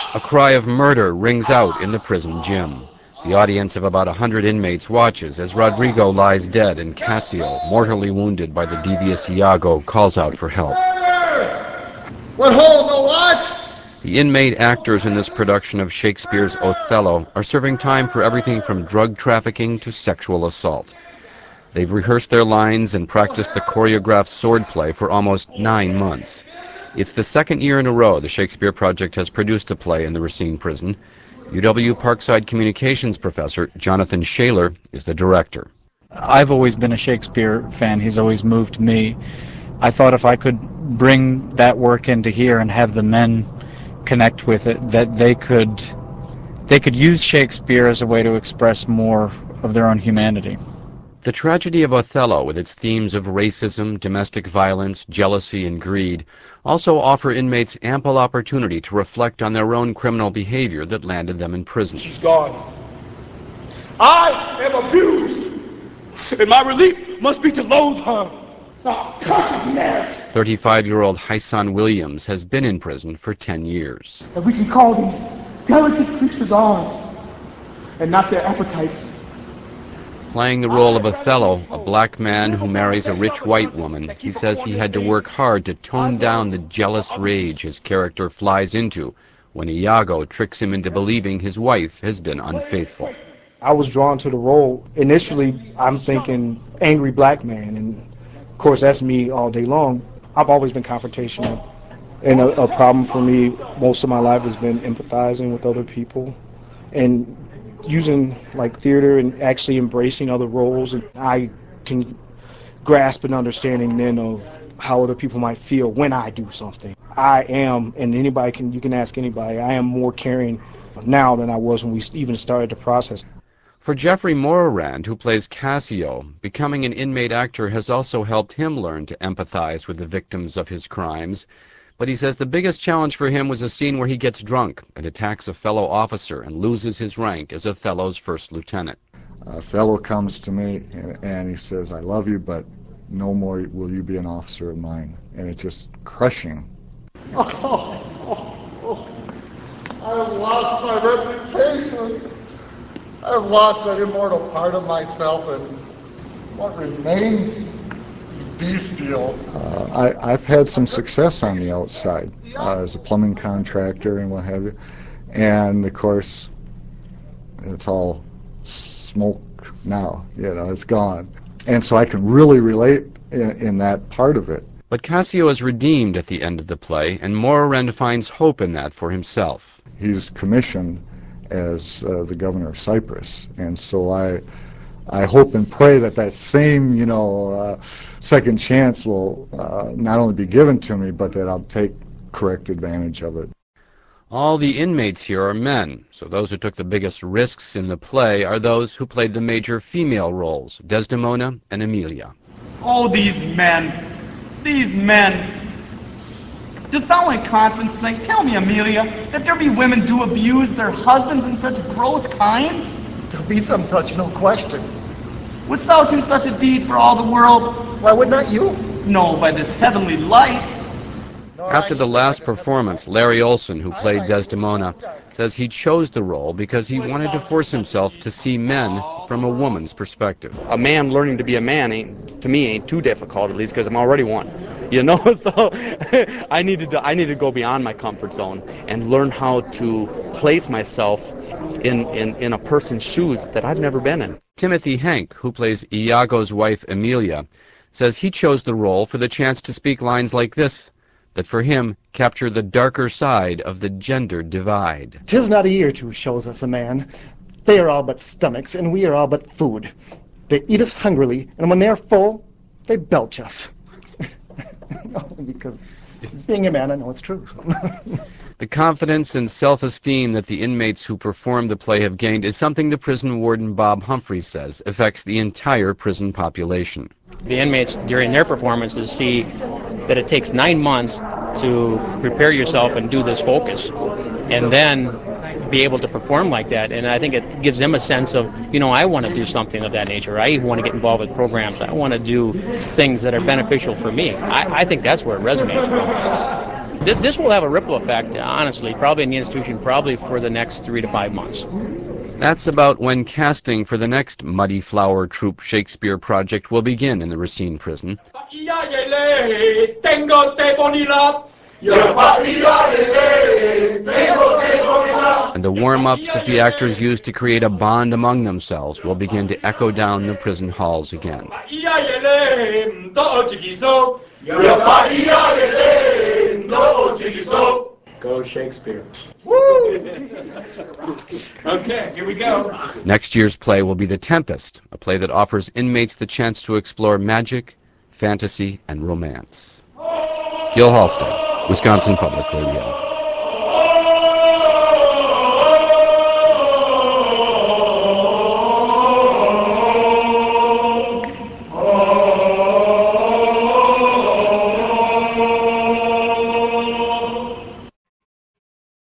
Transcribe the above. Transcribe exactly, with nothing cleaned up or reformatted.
A cry of murder rings out in the prison gym. The audience of about a hundred inmates watches as Rodrigo lies dead and Cassio, mortally wounded by the devious Iago, calls out for help. What hole, no what? The inmate actors in this production of Shakespeare's Othello are serving time for everything from drug trafficking to sexual assault. They've rehearsed their lines and practiced the choreographed swordplay for almost nine months. It's the second year in a row the Shakespeare Project has produced a play in the Racine prison. U W Parkside Communications professor Jonathan Shaler is the director. I've always been a Shakespeare fan. He's always moved me. I thought if I could bring that work into here and have the men connect with it, that they could they could use Shakespeare as a way to express more of their own humanity. The tragedy of Othello, with its themes of racism, domestic violence, jealousy, and greed, also offer inmates ample opportunity to reflect on their own criminal behavior that landed them in prison. She's gone. I am abused, and my relief must be to loathe her. Oh, thirty-five-year-old Hyson Williams has been in prison for ten years. And we can call these delicate creatures ours, and not their appetites. Playing the role of Othello, a black man who marries a rich white woman, he says he had to work hard to tone down the jealous rage his character flies into when Iago tricks him into believing his wife has been unfaithful. I was drawn to the role. Initially, I'm thinking angry black man, and of course that's me all day long. I've always been confrontational, and a, a problem for me most of my life has been empathizing with other people and using like theater and actually embracing other roles. And I can grasp an understanding then of how other people might feel when I do something. I am, and anybody can, you can ask anybody, I am more caring now than I was when we even started the process. For Jeffrey Morarand, who plays Cassio, becoming an inmate actor has also helped him learn to empathize with the victims of his crimes. But he says the biggest challenge for him was a scene where he gets drunk and attacks a fellow officer and loses his rank as Othello's first lieutenant. Othello comes to me and, and he says, "I love you, but no more will you be an officer of mine." And it's just crushing. Oh, oh, oh. I've lost my reputation. I've lost that immortal part of myself, and what remains is bestial. Uh, I, I've had some success on the outside uh, as a plumbing contractor and what have you, and of course it's all smoke now. You know, it's gone, and so I can really relate in, in that part of it. But Cassio is redeemed at the end of the play, and Morarand finds hope in that for himself. He's commissioned as uh, the governor of Cyprus, and so I I hope and pray that that same, you know, uh, second chance will uh, not only be given to me, but that I'll take correct advantage of it. All the inmates here are men, so those who took the biggest risks in the play are those who played the major female roles, Desdemona and Emilia. Oh, these men, these men. Does thou in conscience think, tell me, Emilia, that there be women do abuse their husbands in such gross kind? There be some such, no question. Wouldst thou do such a deed for all the world? Why would not you? No, by this heavenly light. After the last performance, Larry Olson, who played Desdemona, says he chose the role because he wanted to force himself to see men from a woman's perspective. A man learning to be a man, ain't, to me, ain't too difficult, at least because I'm already one. You know, so I needed to I needed to go beyond my comfort zone and learn how to place myself in, in, in a person's shoes that I've never been in. Timothy Henk, who plays Iago's wife Emilia, says he chose the role for the chance to speak lines like this, that for him capture the darker side of the gender divide. "'Tis not a year to shows us a man. They are all but stomachs, and we are all but food. They eat us hungrily, and when they are full, they belch us." No, because being a man, I know it's true. So. The confidence and self-esteem that the inmates who perform the play have gained is something the prison warden Bob Humphreys says affects the entire prison population. The inmates during their performances see that it takes nine months to prepare yourself and do this focus, and then be able to perform like that. And I think it gives them a sense of, you know, I want to do something of that nature. I want to get involved with programs. I want to do things that are beneficial for me. I, I think that's where it resonates from. th- this will have a ripple effect, honestly, probably in the institution, probably for the next three to five months. That's about when casting for the next Muddy Flower Troupe Shakespeare project will begin in the Racine prison. And the warm-ups that the actors use to create a bond among themselves will begin to echo down the prison halls again. Go Shakespeare. Woo! Okay, here we go. Next year's play will be The Tempest, a play that offers inmates the chance to explore magic, fantasy, and romance. Gil Hallstein, Wisconsin Public Radio.